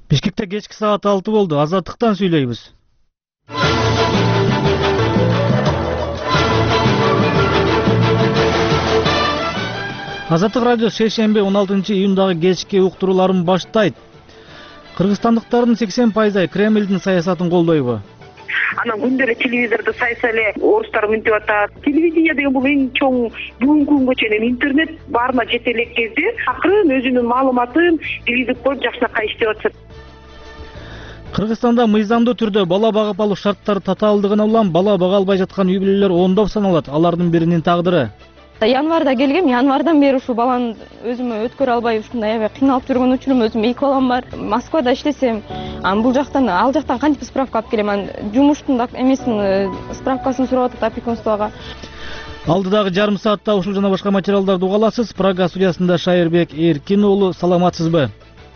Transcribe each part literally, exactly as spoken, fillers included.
Бишкекте кечки саат алты болду. Азаттыктан сүйлөйбүз. Азаттык радио шейшемби он алтынчы июндагы кечки уктурууларын баштайт. Кыргызстандыктардын сексен пайызы Кремлдин саясатын колдойбу? Анан күндө телевизордо сайса эле орустар мынтип атат. Телевидение деген бул эң чоң бүгүнкү күнгө чейин интернет баарына жете элек кезде акырын өзүнүн маалыматын телевизор коюп жакшынакай иштеп атышат. Кыргызстанда мыйзамдуу түрдө бала багып алуу шарттары татаалдыгына улам бала бага албай жаткан үй бүлөлөр ондоп саналат. Алардын биринин тагдыры Январда келгем, январдан бери ушу баланы өзүмө өткөрө албай ушундай аябай кыйналып жүргөн учурум, өзүм эки балам бар. Москвада иштесем, анан бул жактан, ал жактан кантип справка алып келем, анан жумуштун да эмесин справкасын сурап атат опекунствого. Алдыдагы жарым саатта ушул жана башка материалдарды уга аласыз. Прага студиясында Шайырбек Эркин уулу, саламатсызбы?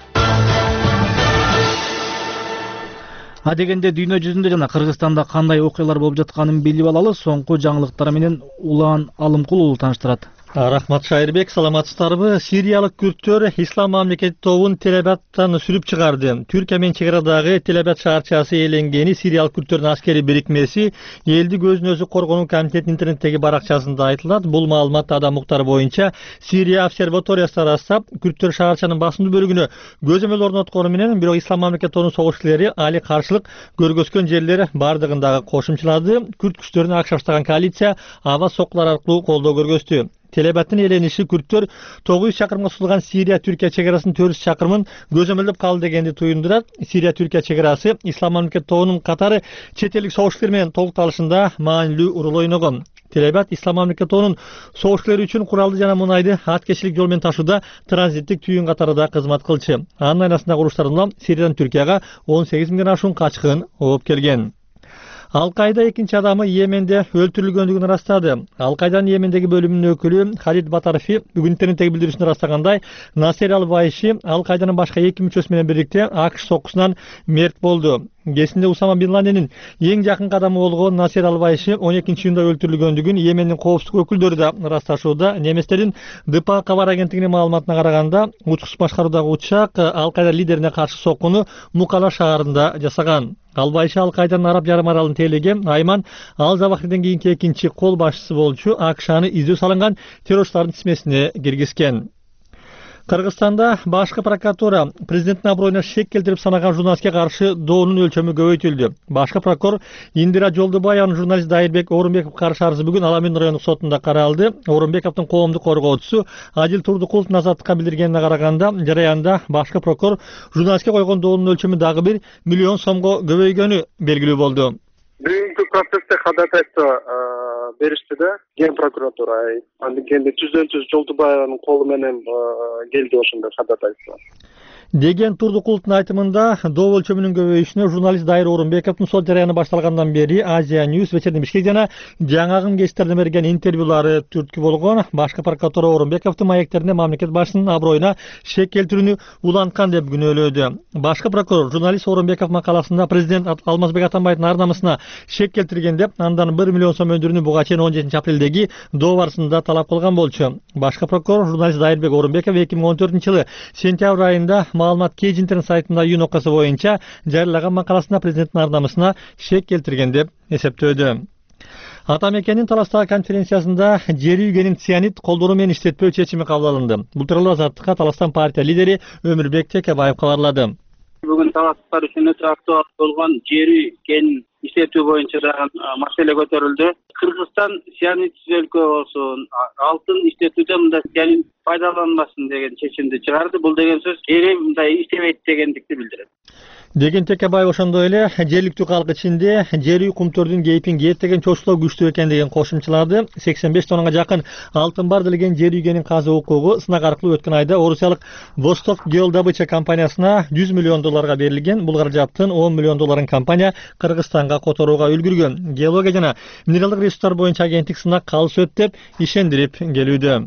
Адегенде дүйнө жүзүндө жана Кыргызстанда кандай окуялар болуп жатканын билип алалы. Соңку жаңылыктар менен Улан Алымкул уулу тааныштырат. Рахмат Шайырбек, саламатсыздарбы? Сириялык күрттөр Ислам мамлекети тобун Телебаттан сүрүп чыгарды. Түркия менен чек арадагы Телебат шаарчасы ээленгени сириялык күрттөрдүн аскери бирикмеси элди көзүн өзү коргонуу комитетинин интернеттеги баракчасында айтылат. Бул маалымат Адам Муктар боюнча Сирия обсерваториясы ырастап, күрттөр шаарчанын басымдуу бөлүгүнө көзөмөл орноткону менен, бирок Ислам мамлекети тобунун согушчулары али каршылык көргөзгөн жерлер бардыгын дагы кошумчалады. Күрт күчтөрүнө ак шаштаган коалиция аба соккулар аркылуу колдоо көргөздү. Телебаттын элениши күрттөр тогуз жүз чакырымга созулган Сирия-Түркия чек арасынын төрт жүз чакырымын көзөмөлдөп калды дегенди туюндурат. Сирия-Түркия чек арасы Ислам мамлекети тобунун катары чет элдик согушчулар менен толукталышында маанилүү роль ойногон. Телебат Ислам мамлекети тобунун согушчулары үчүн куралды жана мунайды аткечилик жол менен ташууда транзиттик түйүн катарында кызмат кылчу. Анын айласындагы уруштардан улам Сириядан Түркияга он сегиз миңден ашуун качкын ооп келген. Ал-Кайда экинчи адамы Йеменде өлтүрүлгөндүгүн ырастады. Ал-Кайданын Йемендеги бөлүмүнүн өкүлү Халид Батарфи бүгүн интернеттеги билдирүүсүндө ырастагандай, Насер Ал-Байши Ал-Кайданын башка эки мүчөсү менен бирикте АКШ соккусунан мерт болду. Кесинде Усама Бин Ладенин эң жакын кадамы болгон Насер Ал-Байши он экинчи июнда өлтүрүлгөндүгүн Йемендин коопсуздук өкүлдөрү да ырасташууда. Немистердин ДПА кабар агенттигинин маалыматына караганда, учкуч башкаруудагы учак Ал-Кайда лидерине каршы соккуну Мукала шаарында жасаган. Ал-Байши Ал-Кайданын Араб жарым аралын тейлеген Айман Ал-Завахирден кийинки экинчи кол башчысы болчу. АКШ аны издөө салынган террорчулардын тизмесине киргизген. Кыргызстанда башкы прокуратура президенттин аброюна шек келтирип санаган журналистке каршы доонун өлчөмү көбөйтүлдү. Башкы прокурор Индира Жолдубаеванын журналист Дайырбек Орунбеков каршы арызы бүгүн Аламин райондук сотунда каралды. Орунбековдун коомдук коргоочусу Адил Турдукуловдун азаттыкка билдиргенине караганда, жараянда башкы прокурор журналистке койгон доонун өлчөмү дагы бир миллион сомго көбөйгөнү белгилүү болду. Бүгүнкү процессте кадатайсы беришти да ген прокуратура. Андыкенде түздөн түз Жолдубаеванын колу менен келди ошондой кадатайсы. Деген Турдукуловдун айтымында доо өлчөмүнүн көбөйүшүнө журналист Дайыр Орунбековдун сот жараяны башталгандан бери Азия Ньюс, Вечерний Бишкек жана жаңагын гезиттерине берген интервьюлары түрткү болгон. Башкы прокуратура Орунбековдун маектерине мамлекет башчысынын аброюна шек келтирүүнү уланткан деп күнөөлөдү. Башкы прокурор журналист Орунбеков макаласында президент Алмазбек Атамбаевдин ар намысына шек келтирген деп, андан бир миллион сом өндүрүүнү буга чейин он жетинчи апрелдеги доо барысында талап кылган болчу. Башкы прокурор журналист Дайырбек Орунбеков эки миң он төртүнчү жылы сентябрь айында маалымат Кеж интернет сайтында июнь окуясы боюнча жарыялаган макаласында президенттин ар намысына шек келтирген деп эсептөөдү. Атамекенин Таластагы конференциясында жер үйгенин цианид колдонуу менен иштетпөө чечими кабыл алынды. Бул тууралуу Азаттыкка Таластан партия лидери Өмүрбек Текебаев кабарлады. Бүгүн таластыктар үчүн өтө актуал болгон жер үйгенин иштетүү боюнча дагы маселе көтөрүлдү. Кыргызстан цианидсиз өлкө болсун, алтын иштетүүдө мындай цианид пайдаланбасын деген чечимди чыгарды. Бул деген сөз жери мындай иштебейт дегендикти билдирет. Деген Текебаев ошондой эле жергиликтүү калк ичинде жер үй кумтөрдүн кейпин кээт деген чочулоо күчтүү экен деген кошумчалады. сексен беш тоннага жакын алтын бар делген жер үйгенин казуу укугу сынак аркылуу өткөн айда орусиялык Восток Геодобыча компаниясына жүз миллион долларга берилген. Бул каражаттын он миллион долларын компания Кыргызстанга которууга үлгүргөн. Геология жана минералдык ресурстар боюнча агенттик сынак калыс өт деп ишендирип келүүдө.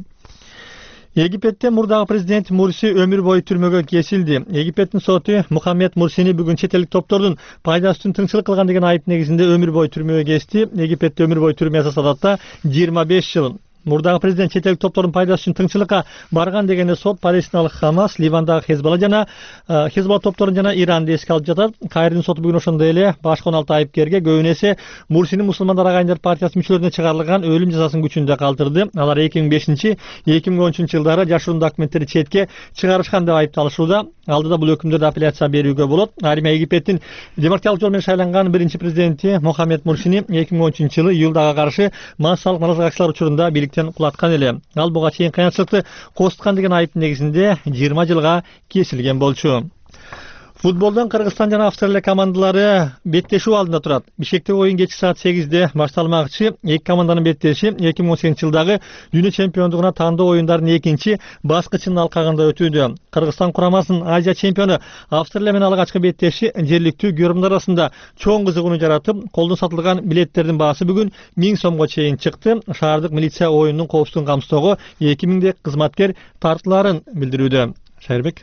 Египетте мурдагы президент Мурси өмүр бою түрмөгө кесилди. Египеттин соту Мухаммед Мурсини бүгүн чет элдик топтордун пайдасы үчүн тыңчылык кылган деген айып негизинде өмүр бою түрмөгө кести. Египетте өмүр бою түрмө жазасы адатта жыйырма беш жыл. Мурдагы президент чет элдик топтордун пайдасы үчүн тыңчылыкка барган дегенде сот Палестиналык Хамас, Ливандагы Хезболла жана Хезболла топторун жана Иранды эске алып жатат. Кайрдын соту бүгүн ошондой эле башка он алты айыпкерге көбүн эсе Мурсинин мусулмандар агайындар партиясынын мүчөлөрүнө чыгарылган өлүм жазасын күчүндө калтырды. Алар эки миң бешинчи эки миң он үчүнчү жылдары жашыруун документтерди четке чыгарышкан деп айыпталышууда. Алдыда бул өкүмдөрдү апелляция берүүгө болот. Айрым Египеттин демократиялык жол менен шайланган биринчи президенти Мохаммед Мурсини эки миң он үчүнчү жылы июлдага каршы массалык нааразылык акциялар учурунда бийликтен кулаткан эле. Ал буга чейин кыянчылыкты козуткан деген айыптын негизинде жыйырма жылга кесилген болчу. Футболдон Кыргызстан жана Австралия командалары беттешүү алдында турат. Бишкектеги оюн кечки саат сегизде башталмакчы. Эки команданын беттеши эки миң он сегизинчи жылдагы дүйнө чемпиондугуна тандоо оюндарынын экинчи баскычынын алкагында өтүүдө. Кыргызстан курамасынын Азия чемпиону Австралия менен алгачкы беттеши жергиликтүү көрүмдөр арасында чоң кызыгууну жаратып, колдон сатылган билеттердин баасы бүгүн миң сомго чейин чыкты. Шаардык милиция оюндун коопсуздугун камсыздоого эки миңдек кызматкер тартылаарын билдирүүдө. Шайырбек.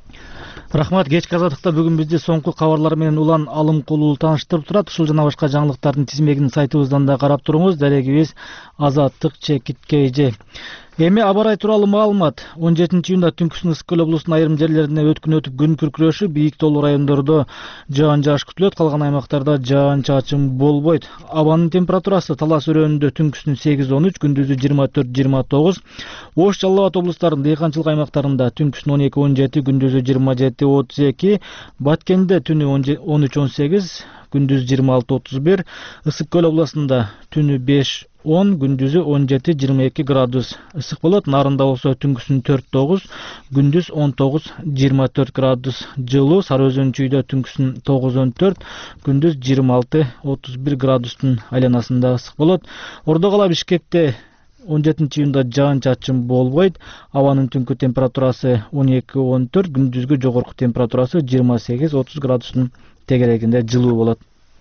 Рахмат. Кечки азаттыкта бүгүн бизди соңку кабарлар менен улан алымкулуу тааныштырып турат. Ушул жана башка жаңылыктардын тизмегин сайтыбыздан да карап туруңуз. Дарегибиз азаттык чекит kg. Эми аба ырайы тууралуу маалымат. он жетинчи июнда түнкүсүн Ысык көл облусунун айрым жерлерине өткүн өтүп күн күркүрөшү, бийик тоолуу райондордо жаан жааш күтүлөт, калган аймактарда жаан чачын болбойт. Абанын температурасы Талас өрөөнүндө түнкүсүн сегиз он үч, күндүзү жыйырма төрт жыйырма тогуз, Ош Жалал Абад облустарынын дыйканчылык аймактарында түнкүсүн он эки он жети, күндүзү жыйырма жети отуз эки, Баткенде түнү он үч он сегиз, күндүзү жыйырма алты отуз бир, Ысык көл областында түнү беш он, күндүзү он жети жыйырма эки градус ысык болот. Нарында болсо түнкүсүн төрт тогуз, күндүз он тогуз жыйырма төрт градус жылуу. Сары Өзөн чүйдө түнкүсүн тогуз он төрт, күндүз жыйырма алты отуз бир градустун айланасында ысык болот. Ордо кала Бишкекте он жетинчи июнда жаан чачын болбойт. Абанын түнкү температурасы он эки он төрт, күндүзгү жогорку температурасы жыйырма сегиз отуз градустун тегерегинде жылуу болот.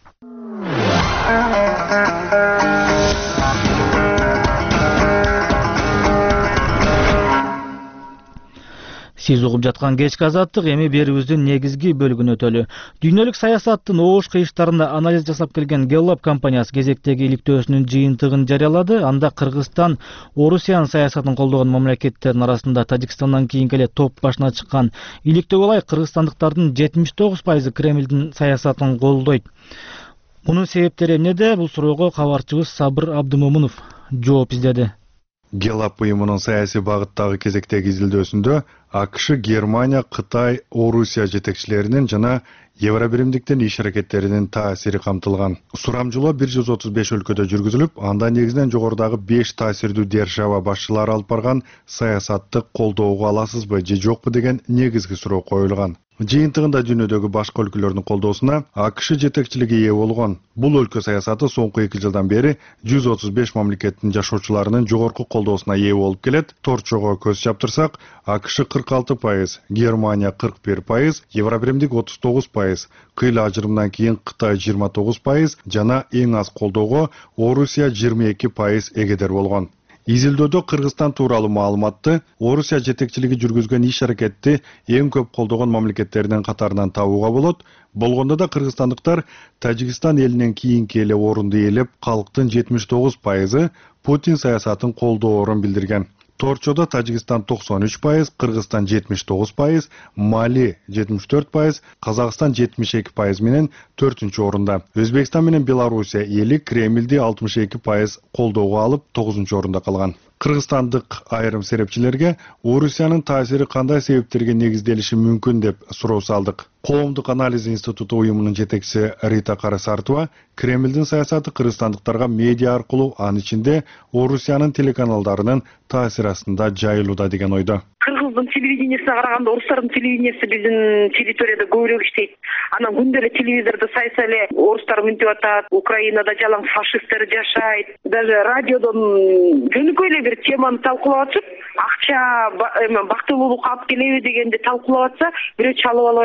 Сиз угуп жаткан кечки азаттык эми берүүбүздүн негизги бөлүгүнө өтөлү. Дүйнөлүк саясаттын оош кыйыштарында анализ жасап келген Gallup компаниясы кезектеги иликтөөсүнүн жыйынтыгын жарыялады. Анда Кыргызстан Орусиянын саясатын колдогон мамлекеттердин арасында Тажикстандан кийинки эле топ башына чыккан. Иликтөөгө ылайык кыргызстандыктардын жетимиш тогуз пайызы Кремлдин саясатын колдойт. Мунун себептери эмнеде? Бул суроого кабарчыбыз Сабыр Абдымомунов жооп издеди. Gallup уюмунун саясий багыттагы кезектеги изилдөөсүндө АКШ, Германия, Кытай, Орусия жетекчилеринин жана Евробиримдиктин иш аракеттеринин таасири камтылган. Сурамжылоо бир жүз отуз беш өлкөдө жүргүзүлүп, анда негизинен жогорудагы беш таасирдүү держава башчылары алып барган саясатты колдоого аласызбы же жокпу деген негизги суроо коюлган. Жыйынтыгында дүйнөдөгү башка өлкөлөрдүн колдоосуна АКШ жетекчилиги ээ болгон. Бул өлкө саясаты соңку эки жылдан бери жүз отуз беш мамлекеттин жашоочуларынын жогорку колдоосуна ээ болуп келет. Торчого көз чаптырсак, АКШ кырк алты пайыз, Германия кырк бир пайыз, Евробиримдик отуз тогуз пайыз, кыйла ажырымдан кийин Кытай жыйырма тогуз пайыз жана эң аз колдоого Орусия жыйырма эки пайыз эгедер болгон. Изилдөөдө Кыргызстан тууралуу маалыматты Орусия жетекчилиги жүргүзгөн иш аракетти эң көп колдогон мамлекеттердин катарынан табууга болот. Болгондо да кыргызстандыктар Тажикстан элинен кийинки эле орунду ээлеп, калктын жетимиш тогуз пайызы Путин саясатын колдоорун билдирген. Торчодо Тажикстан токсон үч пайыз, Кыргызстан жетимиш тогуз пайыз, Мали жетимиш төрт пайыз, Казакстан жетимиш эки пайыз менен төртүнчү орунда. Өзбекстан менен Белоруссия эли Кремлди алтымыш эки пайыз колдоого алып, тогузунчу орунда калган. Кыргызстандык айрым серепчилерге Орусиянын таасири кандай себептерге негизделиши мүмкүн деп суроо салдык. Коомдук анализ институту уюмунун жетекчиси Рита Карасартова Кремлдин саясаты кыргызстандыктарга медиа аркылуу, анын ичинде Орусиянын телеканалдарынын таасири астында жайылууда деген ойдо. Кыргыздын телевидениясына караганда орустардын телевидениясы биздин территорияда көбүрөөк иштейт. Анан күндө эле телевизордо сайса эле орустар мынтип атат, Украинада жалаң фашисттер жашайт. Даже радиодон жөнөкөй эле бир теманы талкуулап атышып, акча бактылуулукка алып келеби дегенди талкуулап атса, бирөө чалып алып айтат.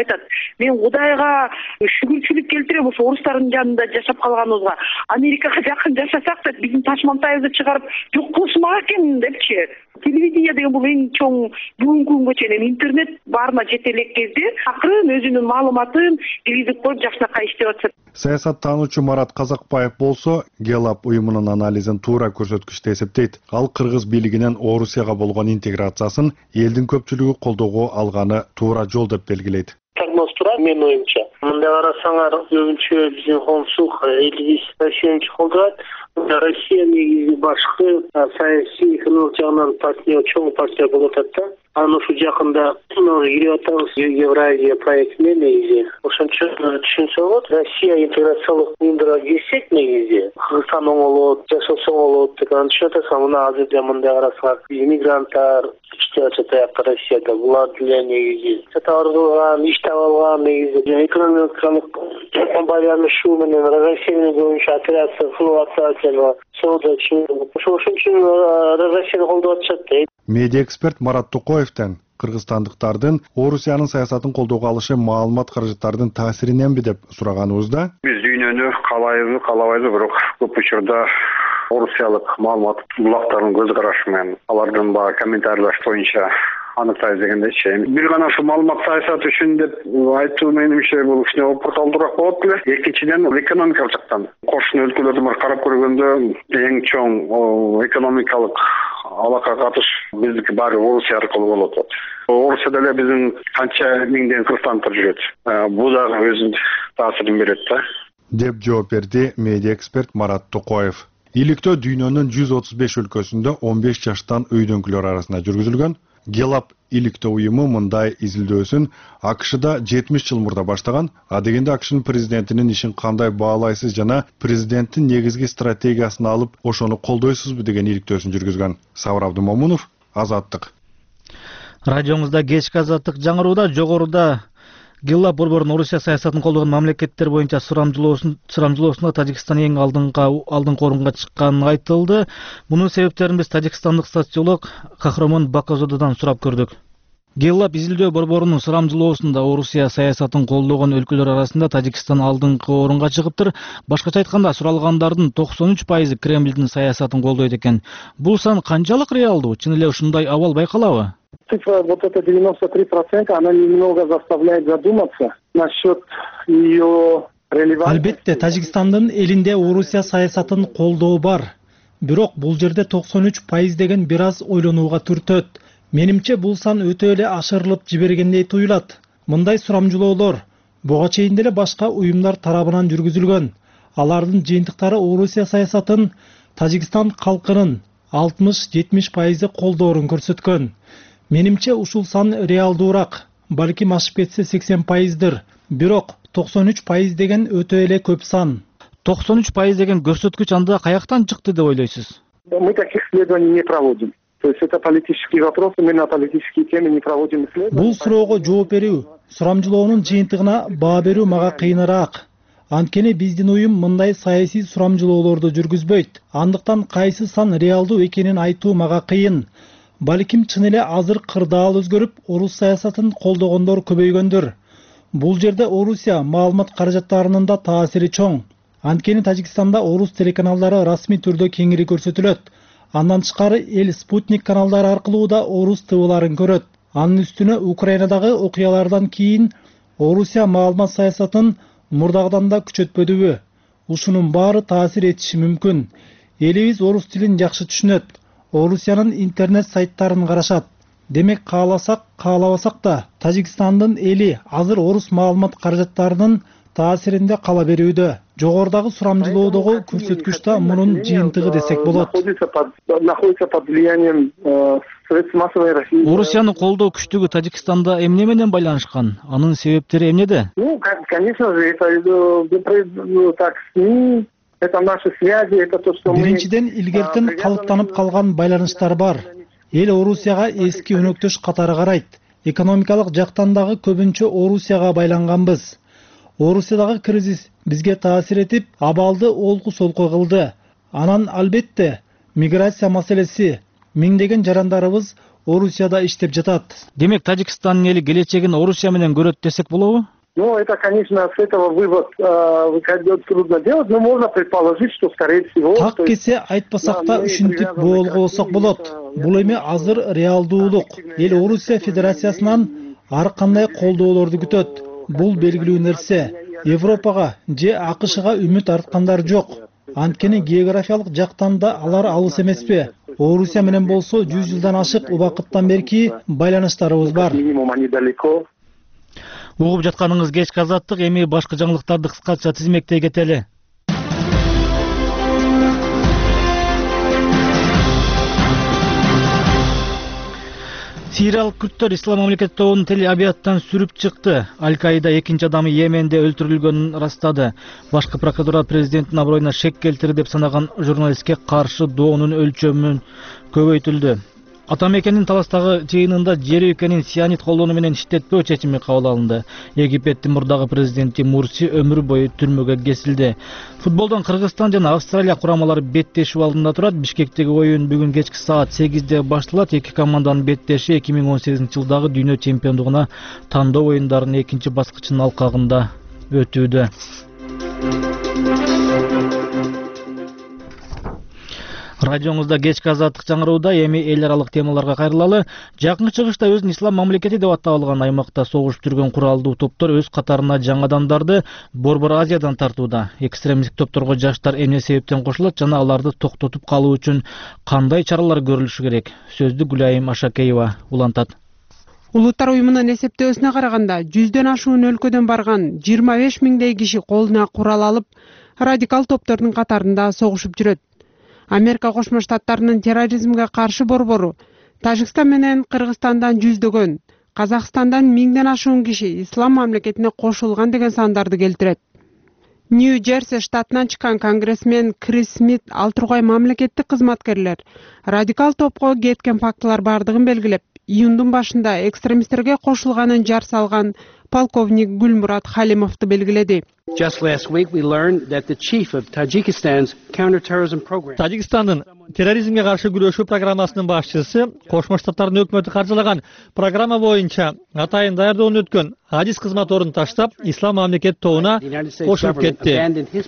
мен Кудайга шүгүрчүлүк келтирем ошо орустардын жанында жашап калганыбызга. Америкага жакын жашасак да биздин таш мантайыбызды чыгарып жок кылышмак экен депчи. Телевидение деген бул эң чоң бүгүнкү күнгө чейин интернет баарына жете элек кезде акырын өзүнүн маалыматын киргизип коюп жакшынакай иштеп атышат. Саясаттануучу Марат Казакбаев болсо Гелап уюмунун анализин туура көрсөткүчтө эсептейт. Ал кыргыз бийлигинин Орусияга болгон интеграциясын элдин көпчүлүгү колдоого алганы туура жол деп белгилейт. Прогноз турат менин оюмча. Мындай карасаңар, көбүнчө биздин коомчулук элибиз Россияны колдойт. Россия негизи башкы саясий экономик жагынан партия чоң партия болуп атат да. Анан ушу жакында кирип атабыз Евразия проектине негизи. Ошончо түшүнсө болот. Россия интеграциялык уюмдарга кирсек негизи Кыргызстан оңолот, жашоосо оңолот деп түшүнүп атасың. Мына азырда мындай карасаңар, иммигранттар иштеп атат Россияда. Булар деле негизи сатарган, иш таап алган негизи экономикалык байланышуу менен Россияны боюнча операция кылып атат. Ошол үчүн Россияны колдоп атышат дейт. Медиа эксперт Марат Токоевден кыргызстандыктардын Орусиянын саясатын колдоого алышы маалымат каражаттардын таасириненби деп сураганыбызда, биз дүйнөнү каалайбыз, каалабайбыз, бирок көп учурда орусиялык маалымат булактарынын көз карашы менен алардын баягы комментарийлаш боюнча аныктайбыз дегендейчи. Бир гана ушу маалымат саясаты үчүн деп айтуу менимче бул кичине опурталдуураак болот эле. Экинчиден экономикалык жактан кошуна өлкөлөрдү бар карап көргөндө эң чоң экономикалык алака катыш биздики баары Орусия аркылуу болуп атат. Орусияда эле биздин канча миңдеген кыргызстандыктар жүрөт. Бул дагы өзүнүн таасирин берет да. Деп жооп берди медиа эксперт Марат Токоев. Иликтөө дүйнөнүн жүз отуз беш өлкөсүндө он беш жаштан өйдөнкүлөр арасында жүргүзүлгөн. Гелап иликтөө уюму мындай изилдөөсүн АКШда жетимиш жыл мурда баштаган. А дегенде АКШнын президентинин ишин кандай баалайсыз жана президенттин негизги стратегиясын алып, ошону колдойсузбу деген иликтөөсүн жүргүзгөн. Сабыр Абдымомунов, Азаттык. Радиоңузда кечки Азаттык жаңырууда жогоруда Гелап борборунун Орусия саясатын колдогон мамлекеттер боюнча сурамжылоосунда Тажикстан эң алдыңкы алдыңкы орунга чыкканы айтылды. Мунун себептерин биз тажикстандык социолог Кахрамон Бакозододон сурап көрдүк. Гелап изилдөө борборунун сурамжылоосунда Орусия саясатын колдогон өлкөлөр арасында Тажикстан алдыңкы орунга чыгыптыр. Башкача айтканда, суралгандардын токсон үч пайызы Кремлдин саясатын колдойт экен. Бул сан канчалык реалдуу? Чын эле ушундай абал байкалабы? Цифра вот это девяносто три процента, она немного заставляет задуматься насчет ее релевантности. Албетте, Тажикстандын элинде Орусия саясатын колдоо бар. Бирок бул жерде токсон үч пайыз деген бир аз ойлонууга түртөт. Менимче бул сан өтө эле ашырылып жибергендей туюлат. Мындай сурамжылоолор буга чейин деле башка уюмдар тарабынан жүргүзүлгөн. Алардын жыйынтыктары Орусия саясатын Тажикстан калкынын алтымыш жетимиш пайызы колдоорун көрсөткөн. Менимче ушул сан реалдуураак, балким ашып кетсе сексен пайыздыр. Бирок токсон үч пайыз деген өтө эле көп сан. токсон үч пайыз деген көрсөткүч анда каяктан чыкты деп ойлойсуз? Мы таких исследований не проводим. То есть это политический вопрос, мы на политические темы не проводим исследования. Бул суроого жооп берүү, сурамжылоонун жыйынтыгына баа берүү мага кыйыныраак. Анткени биздин уюм мындай саясий сурамжылоолорду жүргүзбөйт. Андыктан кайсы сан реалдуу экенин айтуу мага кыйын. Балким чын эле азыр кырдаал өзгөрүп, орус саясатын колдогондор көбөйгөндүр. Бул жерде Орусия маалымат каражаттарынын да таасири чоң. Анткени Тажикстанда орус телеканалдары расмий түрдө кеңири көрсөтүлөт. Андан тышкары эл Спутник каналдары аркылуу да орус тыбыларын көрөт. Анын үстүнө Украинадагы окуялардан кийин Орусия маалымат саясатын мурдагыдан да күчөтпөдүбү? Ушунун баары таасир этиши мүмкүн. Элибиз орус тилин жакшы түшүнөт. Орусиянын интернет сайттарын карашат. Демек кааласак, каалабасак да Тажикстандын эли азыр орус маалымат каражаттарынын таасиринде кала берүүдө. Жогорудагы сурамжылоодогу көрсөткүч да мунун жыйынтыгы десек болот. Находится под влиянием средств массовой информации. Орусияны колдоо күчтүгү Тажикстанда эмне менен байланышкан? Анын себептери эмнеде? Ну, конечно же, это так СМИ. Это наши связи, это то, что мы... Биринчиден илгертен калыптанып калган байланыштар бар. Эл Орусияга эски өнөктөш катары карайт. Экономикалык жактан дагы көбүнчө Орусияга байланганбыз. Орусиядагы кризис бизге таасир этип, абалды олку-солку кылды. Анан албетте миграция маселеси, миңдеген жарандарыбыз Орусияда иштеп жатат. Демек Тажикстандын эли келечегин Орусия менен көрөт десек болобу? Ну, это, конечно, с этого вывод э, трудно делать, но можно предположить, что, скорее всего... Так кесе айтпасак та үшінтип болғылсақ болот. Бұл эми азыр реалдуулук. Эл Орусия Федерациясынан ар кандай колдоолорду күтөт. Бул белгилүү нерсе. Европага же АКШга үмүт арткандар жок. Анткени географиялык жактан да алар алыс эмеспи. Орусия менен болсо жүз жылдан ашык убакыттан берки байланыштарыбыз бар. Угуп жатканыңыз кечки азаттык, эми башка жаңылыктарды кыскача тизмектей кетели. Сириялык күрттөр Ислам мамлекети тобунун телеабияттан сүрүп чыкты. Аль-Каида экинчи адамы Йеменде өлтүрүлгөнүн ырастады. Башкы прокуратура президенттин аброюна шек келтирди деп санаган журналистке каршы доонун өлчөмүн көбөйтүлдү. Ата мекенин Таластагы жыйынында жер өлкөнүн сианид колдонуу менен иштетпөө чечими кабыл алынды. Египеттин мурдагы президенти Мурси өмүр бою түрмөгө кесилди. Футболдон Кыргызстан жана Австралия курамалары беттешүү алдында турат. Бишкектеги оюн бүгүн кечки саат сегизде башталат. Эки команданын беттеши эки миң он сегизинчи жылдагы дүйнө чемпиондугуна тандоо оюндарынын экинчи баскычынын алкагында өтүүдө. Радионузда кечки азаттык жаңырууда, эми эл аралык темаларга кайрылалы. Жакын чыгышта өзүн ислам мамлекети деп атап алган аймакта согушуп жүргөн куралдуу топтор өз катарына жаңы адамдарды Борбор Азиядан тартууда. Экстремисттик топторго жаштар эмне себептен кошулат жана аларды токтотуп калуу үчүн кандай чаралар көрүлүшү керек? Сөздү Гүлайым Ашакеева улантат. Улуттар уюмунун эсептөөсүнө караганда, жүздөн ашуун өлкөдөн барган жыйырма беш миңдей киши колуна курал алып, радикал топтордун катарында согушуп жүрөт. Америка Кошмо Штаттарынын терроризмге каршы борбору Тажикстан менен Кыргызстандан жүздөгөн, Казакстандан миңден ашуун киши ислам мамлекетине кошулган деген сандарды келтирет. Нью-Джерси штатынан чыккан конгрессмен Крис Смит ал тургай мамлекеттик кызматкерлер радикал топко кеткен фактылар бардыгын белгилеп, июндун башында экстремисттерге кошулганын жар салган полковник Гүлмурат Халимовду белгиледи. Just last week we learned that the chief of Tajikistan's counterterrorism program. Тажикстандын терроризмге каршы күрөшүү программасынын башчысы Кошмо Штаттардын өкмөтү каржылаган программа боюнча атайын даярдоодон өткөн адис кызмат ордун таштап, ислам мамлекет тобуна кошулуп кетти.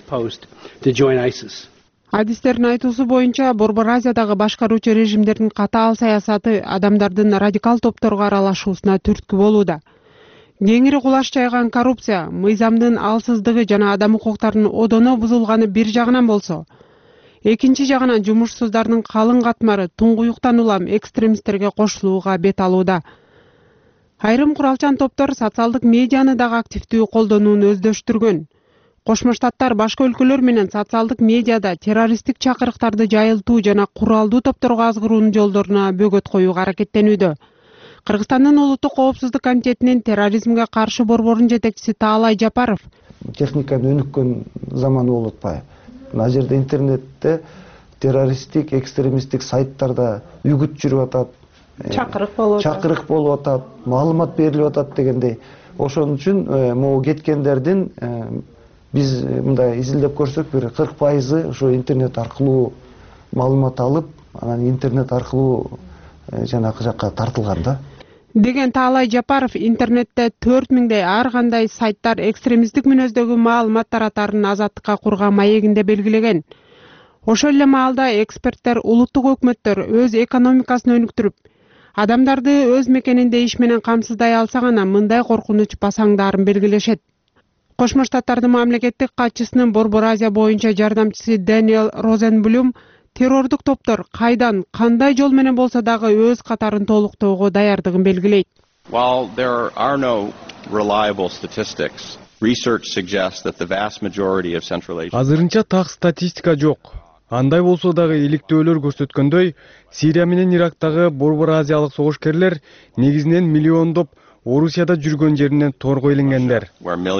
Адистердин айтуусу боюнча Борбор Азиядагы башкаруучу режимдердин катаал саясаты адамдардын радикал топторго аралашуусуна түрткү болууда. Кеңири кулаш жайган коррупция, мыйзамдын алсыздыгы жана адам укуктарынын одоно бузулганы бир жагынан болсо, экинчи жагынан жумушсуздардын калың катмары туңгуюктан улам экстремисттерге кошулууга бет алууда. Айрым куралчан топтор социалдык медианы дагы активдүү колдонууну өздөштүргөн. Кошмо Штаттар башка өлкөлөр менен социалдык медиада террористтик чакырыктарды жайылтуу жана куралдуу топторго азгыруунун жолдоруна бөгөт коюуга аракеттенүүдө. Кыргызстандын улуттук коопсуздук комитетинин терроризмге каршы борборунун жетекчиси Таалай Жапаров техниканын өнүккөн заманы болуп атпайбы? Мына жерде интернетте террористтик, экстремисттик сайттарда үгүт жүрүп атат, чакырык болуп атат, чакырык болуп атат, маалымат берилип атат дегендей. Ошон үчүн могу кеткендердин биз мындай изилдеп көрсөк, бир кырк пайызы ошо интернет аркылуу маалымат алып, анан интернет аркылуу жанакы жакка тартылган да. Деген Таалай Жапаров интернетте төрт миңдей ар кандай сайттар экстремисттик мүнөздөгү маалымат таратарын азаттыкка курган маегинде белгилеген. Ошол эле маалда эксперттер улуттук өкмөттөр өз экономикасын өнүктүрүп, адамдарды өз мекенинде иш менен камсыздай алса гана мындай коркунуч басаңдарын белгилешет. Кошмо Штаттардын мамлекеттик катчысынын Борбор Азия боюнча жардамчысы Дэниел Розенблюм террордук топтор кайдан, кандай жол менен болсо дагы өз катарын толуктоого даярдыгын белгилейт. While there are no reliable statistics, research suggests that the vast majority of Central Asia. Азырынча так статистика жок. Андай болсо дагы иликтөөлөр көрсөткөндөй, Сирия менен Ирактагы Борбор Азиялык согушкерлер негизинен миллиондоп Орусияда жүргөн жеринен торго иленгендер.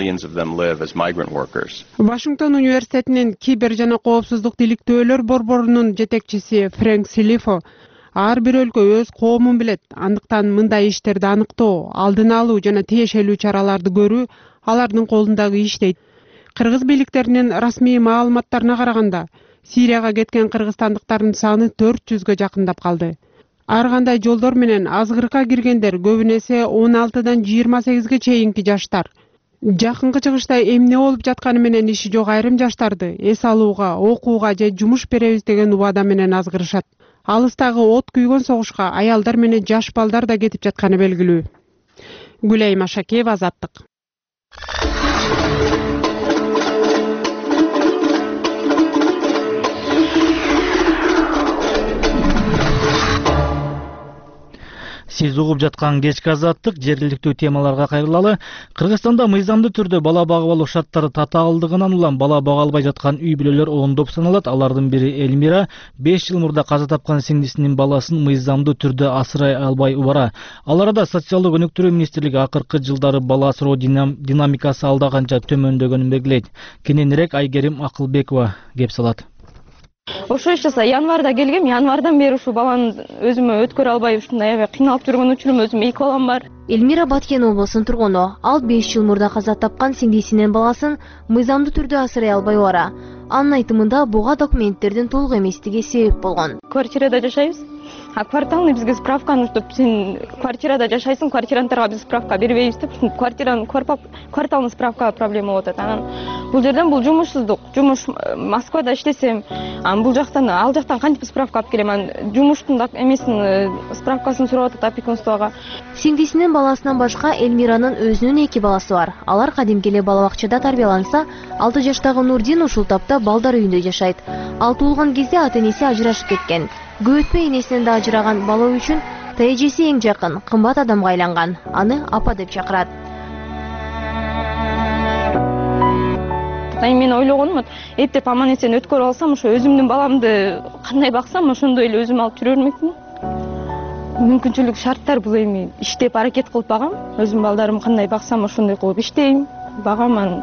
Вашингтон университетинин кибер жана коопсуздук иликтөөлөр борборунун жетекчиси Фрэнк Силифо ар бир өлкө өз коомун билет, андыктан мындай иштерди аныктоо, алдын алуу жана тиешелүү чараларды көрүү алардын колундагы иш дейт. Кыргыз бийликтеринин расмий маалыматтарына караганда, Сирияга кеткен кыргызстандыктардын саны төрт жүзгө жакындап калды. Ар кандай жолдор менен азгырыкка киргендер көбүн эсе он алтыдан жыйырма сегизге чейинки жаштар. Жакынкы чыгышта эмне болуп жатканы менен иши жок айрым жаштарды эс алууга, окууга же жумуш беребиз деген убада менен азгырышат. Алыстагы от күйгөн согушка аялдар менен жаш балдар да кетип жатканы белгилүү. Гүлай Машакеева, Азаттык. Сиз угуп жаткан кечки Азаттык жергиликтүү темаларга кайрылалы. Кыргызстанда мыйзамдуу түрдө бала багып алуу шарттары татаалдыгынан улам бала бага албай жаткан үй бүлөлөр ондоп саналат. Алардын бири Элмира беш жыл мурда каза тапкан сиңдисинин баласын мыйзамдуу түрдө асырай албай убара. Ал арада социалдык өнүктүрүү министрлиги акыркы жылдары бала асыроо динамикасы алда канча төмөндөгөнүн белгилейт. Кененирээк Айгерим Акылбекова кеп салат. Ошо ишчаса январда келгем, январдан бери ушу баланы өзүмө өткөрө албай ушундай аябай кыйналып жүргөн учурум, өзүм эки балам бар. Элмира Баткен облусунун тургуну. Ал беш жыл мурда каза тапкан сиңдисинин баласын мыйзамдуу түрдө асырай албай бара. Анын айтымында буга документтердин толук эместиги себеп болгон. Квартирада жашайбыз. А кварталный бизге справканы уштуп, сен квартирада жашайсың, квартиранттарга биз справка бербейбиз деп, квартиранын кварталный справка проблема болуп атат. Анан бул жерден бул жумушсуздук, жумуш Москвада иштесем, анан бул жактан ал жактан кантип справка алып келем, анан жумуштун эмесин справкасын сурап атат опекунствого. Сиңдисинин баласынан башка Элмиранын өзүнүн эки баласы бар. Алар кадимки эле бала бакчада тарбияланса, алты жаштагы Нурдин ушул тапта балдар үйүндө жашайт. Ал туулган кезде ата-энеси ажырашып кеткен. Көп өтпөй энесинен да ажыраган бала үчүн тажеси эң жакын, кымбат адамга айланган. Аны апа деп чакырат. Мен ойлогонум, эптеп аман эсен өткөрүп алсам, ошо өзүмдүн баламды кандай баксам, ошондой эле өзүм алып жүрө бермекмин. Мүмкүнчүлүк шарттар бул эми иштеп аракет кылып багам. Өзүм балдарымды кандай баксам, ошондой кылып иштейм, багам аны.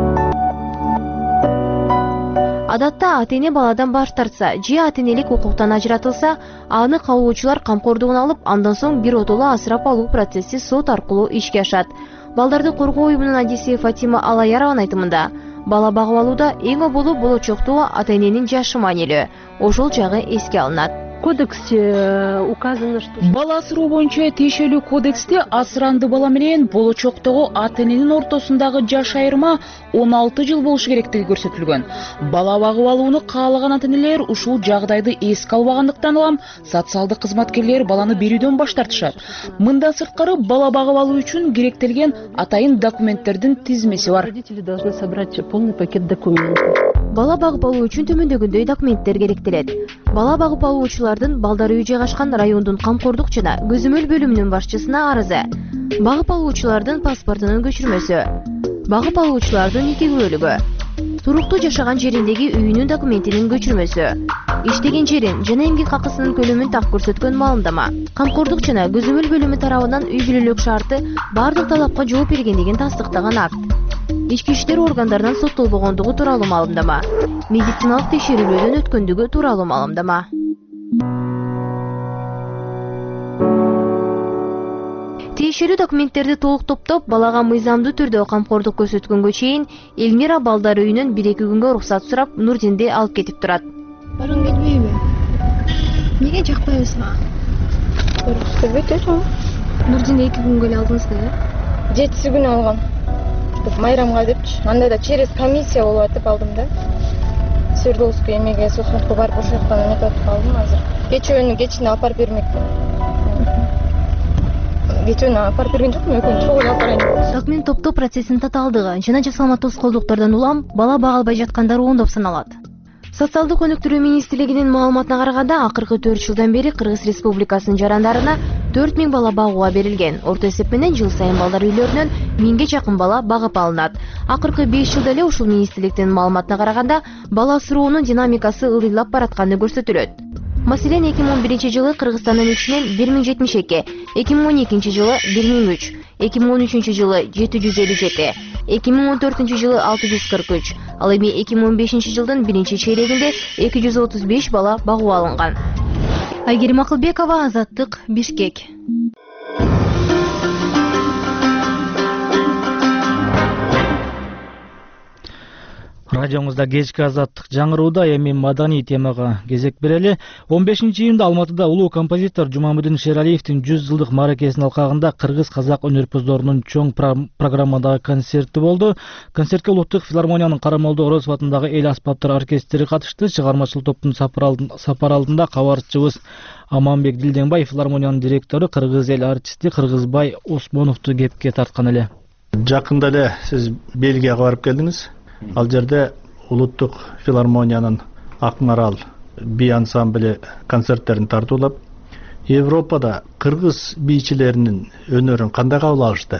Адатта ата-эне баладан баш тартса, же ата-энелик укуктан ажыратылса, аны кабылуучулар камкордугуна алып, андан соң бир отоло асырап алуу процесси сот аркылуу ишке ашат. Балдарды коргоо уюмунун адиси Фатима Алаярованын айтымында, бала багып алууда эң оболу болочоктуу ата-эненин жашы маанилүү. Ошол жагы эске алынат. Кодексте указано, что бала асыроо боюнча тиешелүү кодексте асыранды бала менен болочоктогу ата-эненин ортосундагы жаш айырма он алты жыл болушу керектиги көрсөтүлгөн. Бала багып алууну каалаган ата-энелер ушул жагдайды эске албагандыктан улам социалдык кызматкерлер баланы берүүдөн баш тартышат. Мындан сырткары бала багып алуу үчүн керектелген атайын документтердин тизмеси бар. Родители должны собрать полный пакет документов. Бала багып алуу үчүн төмөндөгүндөй документтер керектелет. Бала багып алуучулардын балдар үйү жайгашкан райондун камкордук жана көзөмөл бөлүмүнүн башчысына арызы. Багып алуучулардын паспортунун көчүрмөсү. Багып алуучулардын эки күбөлүгү. Туруктуу жашаган жериндеги үйүнүн документинин көчүрмөсү. Иштеген жерин жана эмгек акысынын көлөмүн так көрсөткөн маалымдама. Камкордук жана көзөмөл бөлүмү тарабынан үй бүлөлүк шарты бардык талапка жооп бергендигин тастыктаган акт. Ички иштер органдарынан соттолбогондугу тууралуу маалымдама. Медициналык текшерүүлөрдөн өткөндүгү тууралуу маалымдама. Тиешелүү документтерди толук топтоп, балага мыйзамдуу түрдө камкордук көрсөткөнгө чейин Элмира балдар үйүнөн бир эки күнгө уруксат сурап, Нурдинди алып кетип турат. Баргың келбейби? Эмнеге жакпайбызга? Көрүштү чоң. Нурдинди эки күнгө эле алдыңыз да? жетиси күнү алгам. Майрамга депчи. Анда да через комиссия болуп атып алдым да. Свердловский эмеге сосунтку барып ошол жактан эметип атып калдым азыр. Кечөөнү кечинде алып барып бермекмин. Кечөөнү алып барып берген жокмун, экөөнү чогуу алып барайын. Документ топтоо процессинин татаалдыгы жана жасалма тоскоолдуктардан улам бала бага албай жаткандар ондоп саналат. Социалдык өнүктүрүү министрлигинин маалыматына караганда, акыркы төрт жылдан бери Кыргыз Республикасынын жарандарына төрт миң бала багууга берилген. Орто эсеп менен жыл сайын балдар үйлөрүнөн миңге жакын бала багып алынат. Акыркы беш жылда эле ушул министрликтин маалыматына караганда, бала асыроонун динамикасы ылдыйлап баратканы көрсөтүлөт. Маселен, эки миң он биринчи жылы Кыргызстандын ичинен бир миң жетимиш эки, эки миң он экинчи жылы бир миң үч, эки миң он үчүнчү жылы жети жүз элүү жети, эки миң он төртүнчү жылы алты жүз кырк үч, ал эми эки миң он бешинчи жылдын биринчи чейрегинде эки жүз отуз беш бала багуу алынган. Айгерим Акылбекова, Азаттык, Бишкек. Радиоңузда кечки азаттык жаңырууда эми маданий темага кезек берели. он бешинчи июнда Алматыда улуу композитор Жумамудин Шералиевдин жүз жылдык мааракесинин алкагында кыргыз казак өнөрпоздорунун чоң программадагы концерти болду. Концертке Улуттук филармониянын Карамолдо Орозов атындагы эл аспаптар оркестри катышты. Чыгармачыл топтун сапар алдында кабарчыбыз Аманбек Дилденбай филармониянын директору кыргыз эл артисти Кыргызбай Осмоновду кепке тарткан эле. Жакында эле сиз Бельгияга барып келдиңиз. Ал жерде Улуттук филармониянын Акмарал би ансамблі концерттерин тартуулап, Европада кыргыз бийчилеринин өнөрүн кандай кабыл алышты?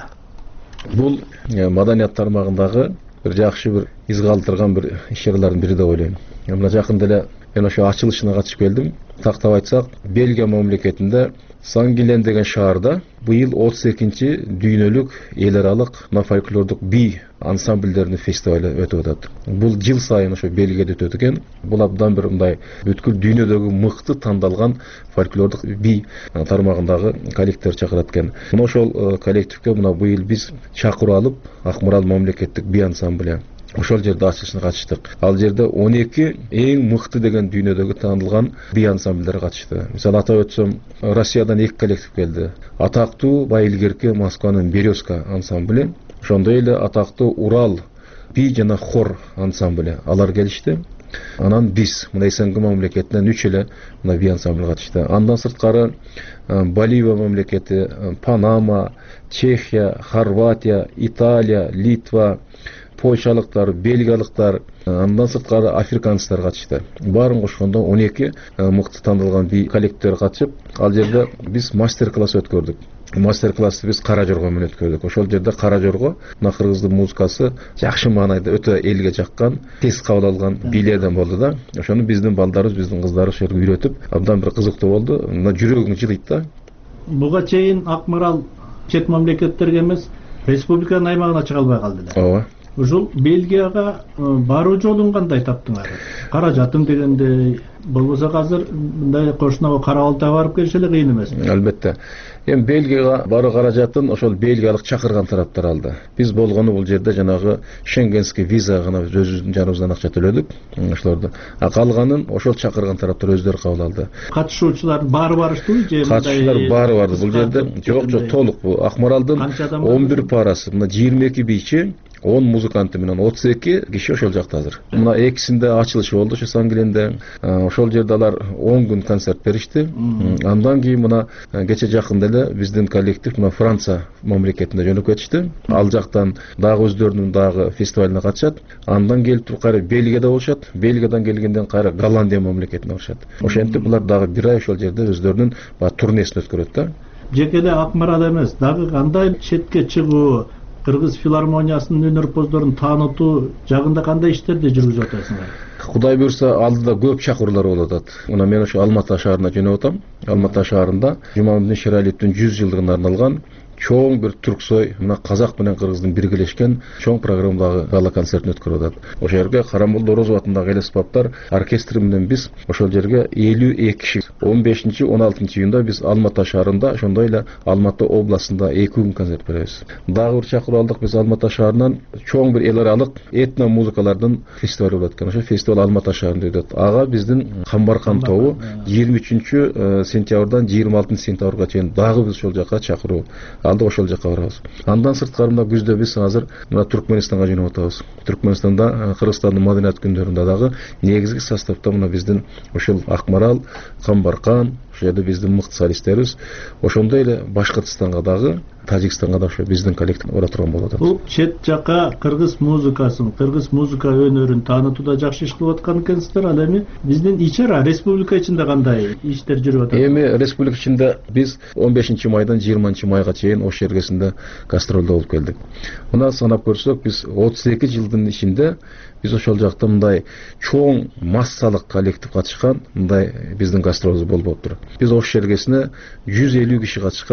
Бул маданият тармагындагы бир жакшы бир из калтырган бир иш-чаралардын бири деп ойлойм. Мына жакында эле мен ошо ачылышына катышып келдим. Тактап айтсак, Бельгия мамлекетинде Сангилен деген шаарда быйыл отуз экинчи дүйнөлүк эл аралык фольклордук би ансамбльдеринин фестивалы өтүп атат. Бул жыл сайын ошо Бельгияда өтөт экен. Бул абдан бир мындай бүткүл дүйнөдөгү мыкты тандалган фольклордук би тармагындагы коллектив чакырат экен. Мына ошол коллективге мына быйыл биз чакыруу алып, Акмарал мамлекеттик би ансамблі ошол жерде ачылышына катыштык. Ал жерде он эки эң мыкты деген дүйнөдөгү таанылган би ансамбльдер катышты. Мисалы атап өтсөм, Россиядан эки коллектив келди. Атактуу бай илгерки Москванын Березка ансамблі, ошондой эле атактуу Урал би жана хор ансамблі алар келишти. Анан биз мына СНГ мамлекетинен үч эле мына би ансамбль катышты. Андан сырткары Боливия мамлекети, Панама, Чехия, Хорватия, Италия, Литва, Польшалыктар, бельгиялыктар, андан сырткары африканецтер катышты. Баарын кошкондо он эки мыкты тандалган би коллективдер катышып, ал жерде биз мастер-класс өткөрдүк. Мастер-классты биз Кара Жорго менен өткөрдүк. Ошол жерде Кара Жорго мына кыргыздын музыкасы жакшы маанайда өтө элге жаккан, тез кабыл алган бийлерден болду да. Ошону биздин балдарыбыз, биздин кыздарыбыз ошо жерге үйрөтүп, абдан бир кызыктуу болду. Мына жүрөгүң жылыйт да. Буга чейин Акмарал чет мамлекеттерге эмес, республиканын аймагына чыга албай калды да. Ооба. Ушул Бельгияга баруу жолун кандай таптыңар? Каражатым дегенде болбосо азыр мындай кошуна Кара-Алтайга барып келиш эле кыйын эмес. Албетте. Эми Бельгияга баруу каражатын ошол бельгиялык чакырган тараптар алды. Биз болгону бул жерде жанагы шенгенский виза гана өзүбүздүн жаныбыздан акча төлөдүк. Ошолорду. А калганын ошол чакырган тараптар өздөрү кабыл алды. Катышуучулар баары барыштыбы же? Катышуучулар баары барды. Бул жерде жок жок толук бул. Акмаралдын он бир парасы, мына жыйырма эки бийчи, он музыканты менен отуз эки киши ошол жакта азыр. Мына экисинде ачылышы болду ошо Сангиленде. Ошол жерде алар он күн концерт беришти. Андан кийин мына кече жакында эле биздин коллектив мына Франция мамлекетине жөнөп кетишти. Ал жактан дагы өздөрүнүн дагы фестивалына катышат. Андан келип туруп кайра Бельгияда болушат. Бельгиядан келгенден кайра Голландия мамлекетине барышат. Ошентип булар дагы бир ай ошол жерде өздөрүнүн турнесин өткөрөт да. Жеке эле Акмарал эмес, дагы кандай четке чыгуу, Кыргыз филармониясынын өнөрпоздорун таанытуу жагында кандай иштерди жүргүзүп атасыңар? Кудай буйрса алдыда көп чакыруулар болуп атат. Мына мен ошо Алматы шаарына жөнөп атам. Алматы шаарында Жумамудин Шералиевдин жүз жылдыгына арналган чоң бир түрксой, мына казак менен кыргыздын биргелешкен чоң программадагы гала концертин өткөрүп атат. Ошол жерге Карамолдо Орозов атындагы эл аспаптар оркестри менен биз ошол жерге элүү эки киши он бешинчи он алтынчы июнда биз Алматы шаарында, ошондой эле Алматы областында эки күн концерт беребиз. Дагы бир чакыруу алдык биз Алматы шаарынан чоң бир эл аралык этно музыкалардын фестивали болот экен. Ошо фестиваль Алматы шаарында өтөт. Ага биздин Камбаркан тобу жыйырма үчүнчү сентябрдан жыйырма алтынчы сентябрга чейин дагы биз ошол жака чакыруу алды, ошол жака барабыз. Андан сырткары мына күздө биз азыр мына Түркменистанга жөнөп атабыз. Түркменистанда Кыргызстандын маданият күндөрүндө дагы негизги составда мына биздин ошол Акмарал, Камбаркан, ошол жерде биздин мыкты солисттерибиз, ошондой эле Башкыртстанга дагы, Тажикстанга да ошо биздин коллектив бара турган болот. Бул чет жака кыргыз музыкасын, кыргыз музыка өнөрүн таанытууда жакшы иш кылып аткан экенсиздер. Ал эми биздин ичара республика ичинде кандай иштер жүрүп атат? Эми республика ичинде биз он бешинчи майдан жыйырманчы майга чейин Ош жергесинде гастролдо болуп келдик. Мына санап көрсөк, биз отуз эки жылдын ичинде биз ошол жакта мындай чоң массалык коллектив катышкан мындай биздин гастролубуз болуп отур. Биз Ош жергесине жүз элүү киши катышкан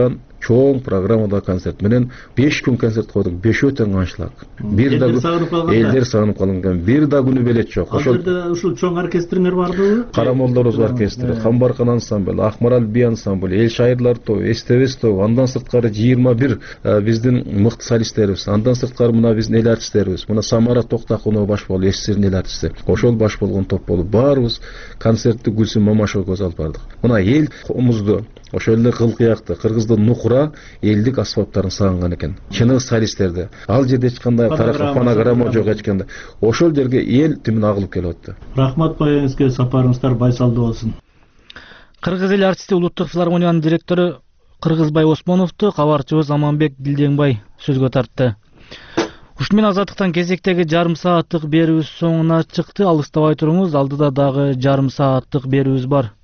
чоң программада концерт менен беш күн концерт койдук. Бешөө тең аншлаг. Бир да элдер сагынып калган. Бир да күнү белет жок. Ошол жерде ушул чоң оркестриңер бардыбы? Карамолдорубуз оркестри, Камбаркан ансамбль, Акмарал би ансамбль, Эл шайырлар тобу, Эстебес тобу, андан сырткары жыйырма бир биздин мыкты солисттерибиз, андан сырткары мына биздин эл артисттерибиз, мына Самара Токтакунова баш болуп, эсердин эл артисти. Ошол баш болгон топ болуп баарыбыз концертти Гүлсүм Мамашева көз алып бардык. Мына эл комузду, ошол эле кылкыякты, кыргыздын нукура элдик аспаптарын сагынган экен. Чыныгы солисттерди. Ал жерде эч кандай фонограмма жок эч кандай. Ошол жерге эл түмүн агылып келип атты. Рахмат байыңызга, сапарыңыздар байсалдуу болсун. Кыргыз эл артисти Улуттук филармониянын директору Кыргызбай Осмоновду кабарчыбыз Аманбек Дилдеңбай сөзгө тартты. Ушуну менен Азаттыктан кезектеги жарым сааттык берүүбүз соңуна чыкты. Алыстабай туруңуз, алдыда дагы жарым сааттык берүүбүз бар.